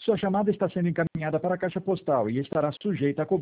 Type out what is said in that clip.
Sua chamada está sendo encaminhada para a caixa postal e estará sujeita a cobrança.